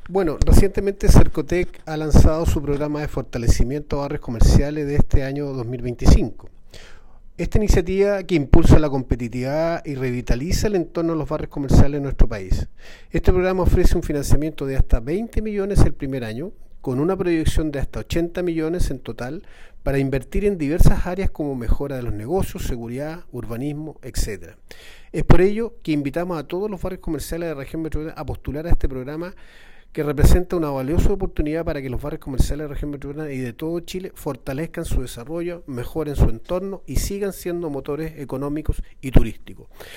Bueno, recientemente Cercotec ha lanzado su programa de fortalecimiento a barrios comerciales de este año 2025. Esta iniciativa que impulsa la competitividad y revitaliza el entorno de los barrios comerciales en nuestro país. Este programa ofrece un financiamiento de hasta 20 millones el primer año, con una proyección de hasta 80 millones en total para invertir en diversas áreas como mejora de los negocios, seguridad, urbanismo, etc. Es por ello que invitamos a todos los barrios comerciales de la región metropolitana a postular a este programa que representa una valiosa oportunidad para que los barrios comerciales de la región metropolitana y de todo Chile fortalezcan su desarrollo, mejoren su entorno y sigan siendo motores económicos y turísticos.